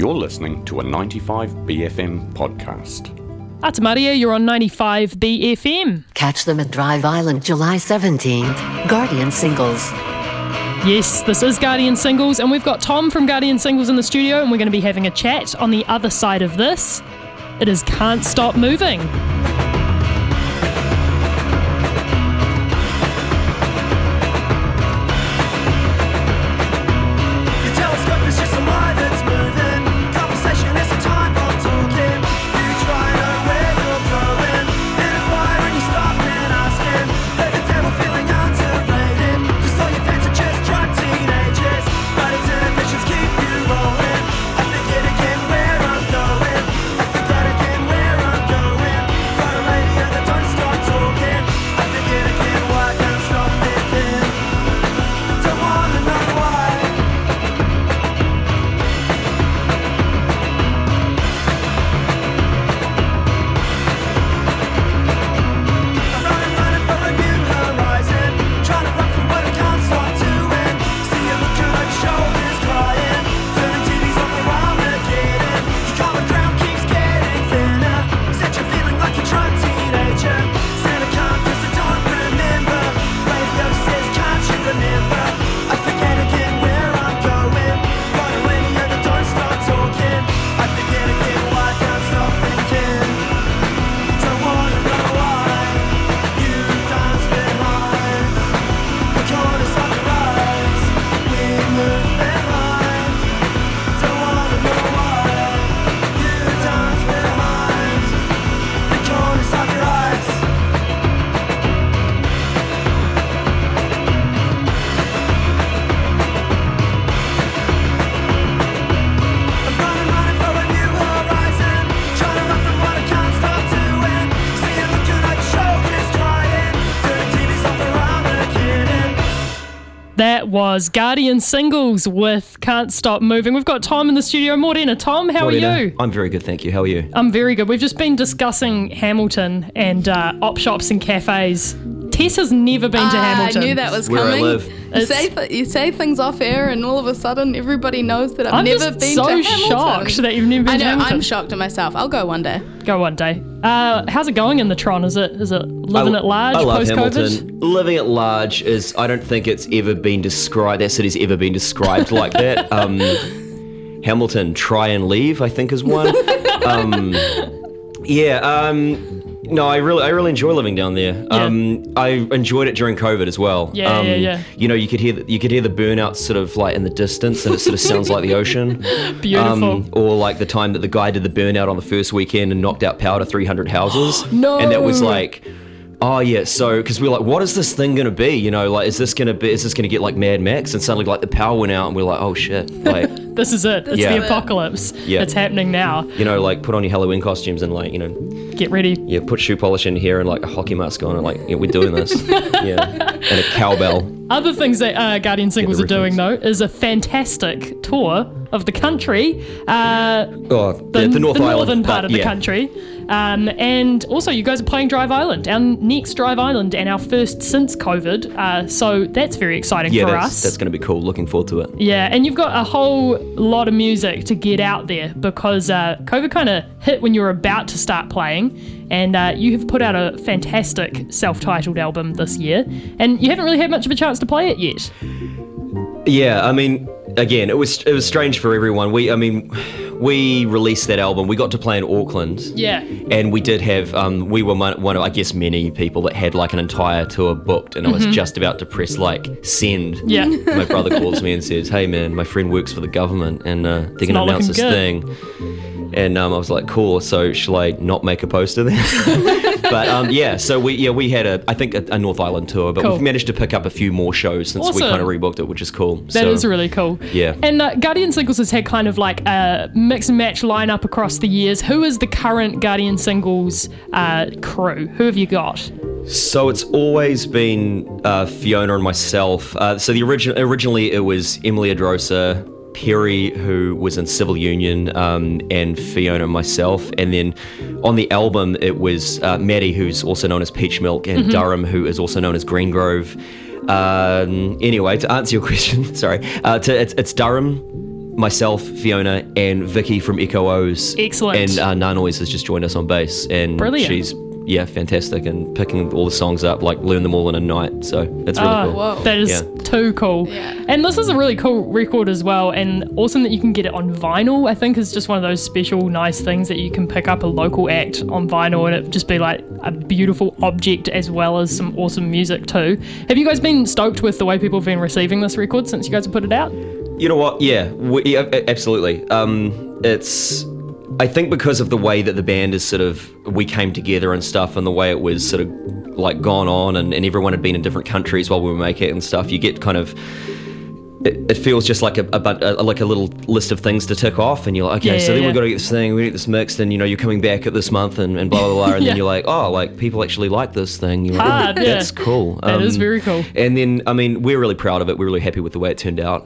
You're listening to a 95BFM podcast. Ata Maria, you're on 95BFM. Catch them at Drive Island July 17th. Guardian Singles. Yes, this is Guardian Singles, and we've got Tom from Guardian Singles in the studio, and we're going to be having a chat on the other side of this. It is Can't Stop Moving. That was Guardian Singles with Can't Stop Moving. We've got Tom in the studio. Morena. Tom, how are you? I'm very good, thank you. How are you? I'm very good. We've just been discussing Hamilton and op shops and cafes. Tess has never been to Hamilton. I knew that was Where coming. I live. You say things off air and all of a sudden everybody knows that I've never been to Hamilton. I'm so shocked that you've never been to Hamilton. I'm shocked at myself. I'll go one day. Go one day. How's it going in the Tron? Is it living at large I love post-COVID? Hamilton. Living at large is, I don't think it's ever been described, that city's ever been described like that. Hamilton, try and leave, I think is one. No, I really enjoy living down there. Yeah. I enjoyed it during COVID as well. Yeah. You know, you could hear the burnout sort of like in the distance, and it sort of sounds like the ocean. Beautiful. Or like the time that the guy did the burnout on the first weekend and knocked out power to 300 houses. No. And that was like, oh yeah, so because we were like, what is this thing gonna be? You know, like is this gonna get like Mad Max? And suddenly like the power went out, and we're like, oh shit, like This is it. It's Yeah. the apocalypse. Yeah. It's happening now. you know, like put on your Halloween costumes and like, you know, Get ready. yeah, put shoe polish in here and like a hockey mask on and like, yeah, we're doing this. Yeah, and a cowbell. Other things that Guardian Singles are doing, though, reference. is a fantastic tour of the country. The The North northern Island part of the country. And also, you guys are playing Drive Island, our next Drive Island, and our first since COVID. So that's very exciting for us. That's going to be cool. Looking forward to it. Yeah, and you've got a whole lot of music to get out there because COVID kind of hit when you were about to start playing, and you have put out a fantastic self-titled album this year, and you haven't really had much of a chance to play it yet. Yeah, I mean, again, it was strange for everyone. We released that album. We got to play in Auckland. Yeah. And we did have, we were one of, I guess, many people that had like an entire tour booked, and I was just about to press like send. Yeah. My brother calls me and says, hey man, my friend works for the government and they're going to not announce looking this good. thing. And I was like, cool, so shall I not make a poster then? But yeah, so we had a North Island tour, but Cool. we've managed to pick up a few more shows since we Awesome. kind of rebooked it, which is cool. That is really cool. Yeah. And Guardian Singles has had kind of like a mix and match lineup across the years. Who is the current Guardian Singles crew? Who have you got? So it's always been Fiona and myself. So originally it was Emily Adrosa, Perry, who was in Civil Union, and Fiona and myself. And then on the album, it was Maddie, who's also known as Peach Milk, and Durham, who is also known as Green Grove. Anyway, to answer your question, sorry, it's Durham, myself, Fiona, and Vicky from Echo O's. Excellent. And Nanoise has just joined us on bass, and Brilliant. she's fantastic, and picking all the songs up, like learn them all in a night. So it's really cool. Whoa. That is too cool. Yeah. And this is a really cool record as well, and awesome that you can get it on vinyl. I think is just one of those special nice things that you can pick up a local act on vinyl and it just be like a beautiful object as well as some awesome music too. Have you guys been stoked with the way people have been receiving this record since you guys have put it out? You know what? Yeah, absolutely. I think because of the way that the band is we came together and stuff, and the way it was sort of like gone on, and everyone had been in different countries while we were making it and stuff, you get kind of, it feels just like a little list of things to tick off, and you're like, okay, so then we've got to get this thing, we get this mixed, and you're coming back at this month, and blah, blah, blah, and then you're like, oh, like people actually like this thing. You're like, that's cool. That is very cool. And then, I mean, we're really proud of it. We're really happy with the way it turned out.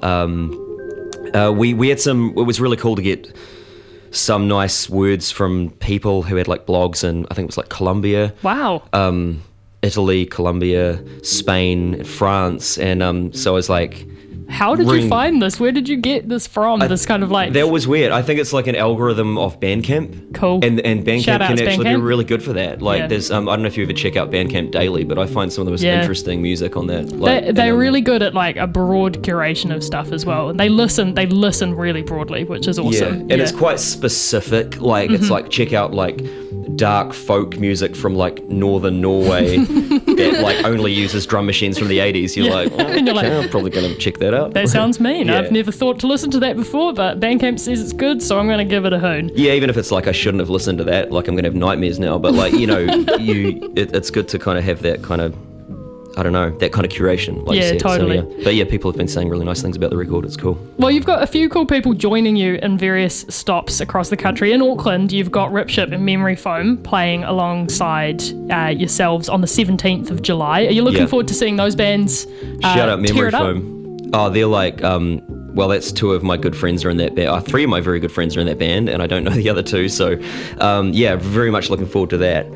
We had it was really cool to get some nice words from people who had like blogs in, I think it was like Colombia. Wow. Italy, Colombia, Spain, France, and so I was like, how did you find this? Where did you get this from? This kind of like... That was weird. I think it's like an algorithm of Bandcamp. Cool. And Bandcamp Shout can out actually Bandcamp. be really good for that. Like there's, I don't know if you ever check out Bandcamp daily, but I find some of the most interesting music on that. Like, they're really good at like a broad curation of stuff as well. And they listen really broadly, which is awesome. Yeah, and it's quite specific. Like it's like, check out like dark folk music from like northern Norway that like only uses drum machines from the 80s. You're like, oh, And you're like, I'm probably going to check that out. That sounds mean. Yeah. I've never thought to listen to that before, but Bandcamp says it's good, so I'm going to give it a hoon. Yeah, even if it's like I shouldn't have listened to that, like I'm going to have nightmares now. But like, it's good to kind of have that kind of, I don't know, that kind of curation. Like you said. Totally. So, But yeah, people have been saying really nice things about the record. It's cool. Well, you've got a few cool people joining you in various stops across the country. In Auckland, you've got Ripship and Memory Foam playing alongside yourselves on the 17th of July. Are you looking forward to seeing those bands Shout out tear Memory it up? Foam. Oh, they're like, well, that's two of my good friends are in that band. Three of my very good friends are in that band, and I don't know the other two. So, very much looking forward to that.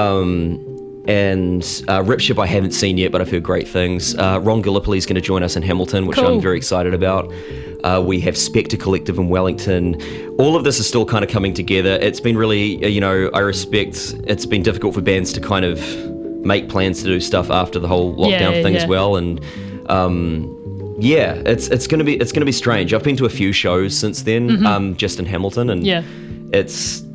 And Ripship I haven't seen yet, but I've heard great things. Ron Gallipoli is going to join us in Hamilton, which Cool. I'm very excited about. We have Spectre Collective in Wellington. All of this is still kind of coming together. It's been really, I respect it's been difficult for bands to kind of make plans to do stuff after the whole lockdown thing as well. And it's gonna be strange. I've been to a few shows since then, just in Hamilton, and it's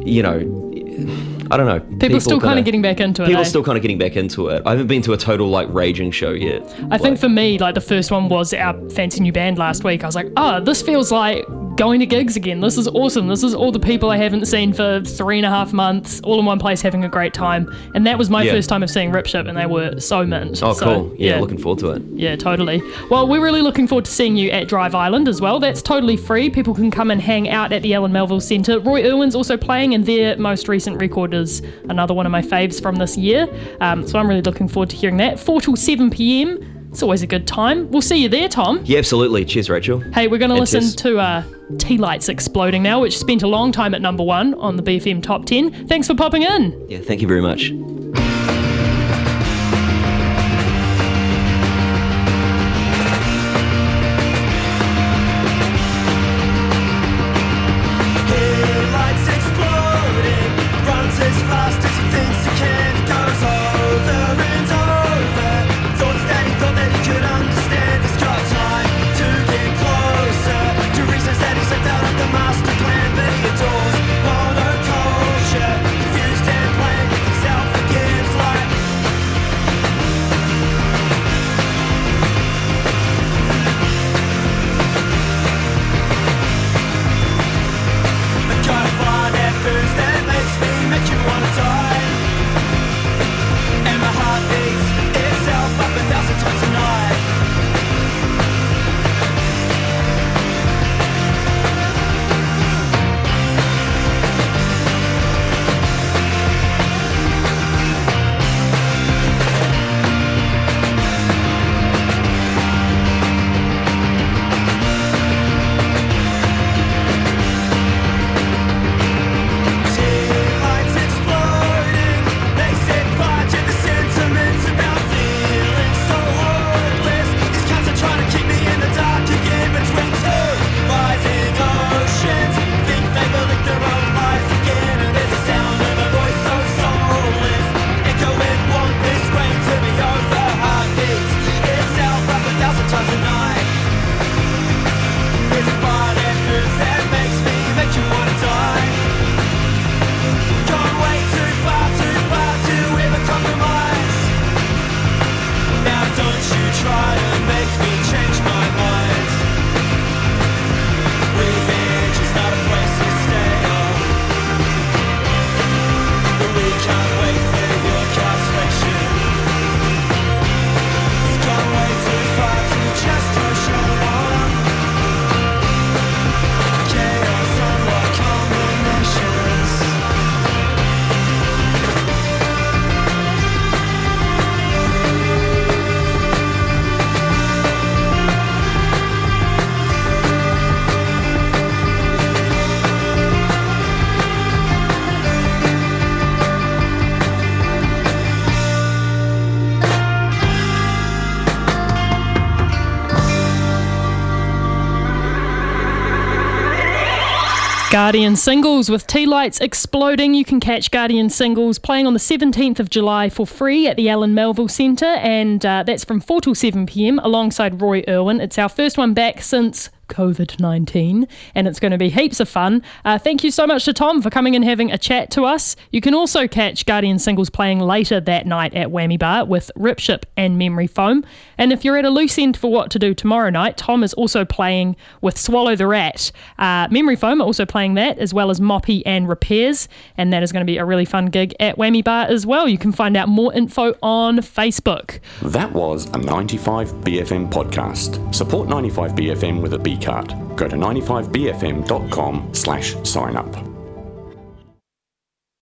I don't know. People still kind of getting back into it. People still kind of getting back into it. I haven't been to a total like raging show yet. I think for me, like the first one was our Fancy New Band last week. I was like, this feels like going to gigs again. This is awesome. This is all the people I haven't seen for 3.5 months, all in one place having a great time. And that was my first time of seeing Ripship, and they were so mint. Oh, so, cool. Yeah, looking forward to it. Yeah, totally. Well, we're really looking forward to seeing you at Drive Island as well. That's totally free. People can come and hang out at the Ellen Melville Centre. Roy Irwin's also playing, and their most recent record is another one of my faves from this year. So I'm really looking forward to hearing that. 4 till 7 p.m. It's always a good time. We'll see you there, Tom. Yeah, absolutely. Cheers, Rachel. Hey, we're going to listen cheers. to Tea Lights Exploding now, which spent a long time at number 1 on the BFM Top 10. Thanks for popping in. Yeah, thank you very much. Lights exploding, runs as fast as he thinks he can. He goes over and over. Thoughts that he thought that he could understand. He's got time to get closer to reasons that he's left out of the master plan. But he adores monoculture, confused and playing with himself. Guardian Singles with tea lights exploding. You can catch Guardian Singles playing on the 17th of July for free at the Alan Melville Centre, and that's from 4 till 7 p.m. alongside Roy Irwin. It's our first one back since COVID-19, and it's going to be heaps of fun. Thank you so much to Tom for coming and having a chat to us. You can also catch Guardian Singles playing later that night at Whammy Bar with Ripship and Memory Foam. And if you're at a loose end for what to do tomorrow night, Tom is also playing with Swallow the Rat. Memory Foam are also playing that, as well as Moppy and Repairs, and that is going to be a really fun gig at Whammy Bar as well. You can find out more info on Facebook. That was a 95BFM podcast. Support 95BFM with a B card. Go to 95bfm.com/sign up.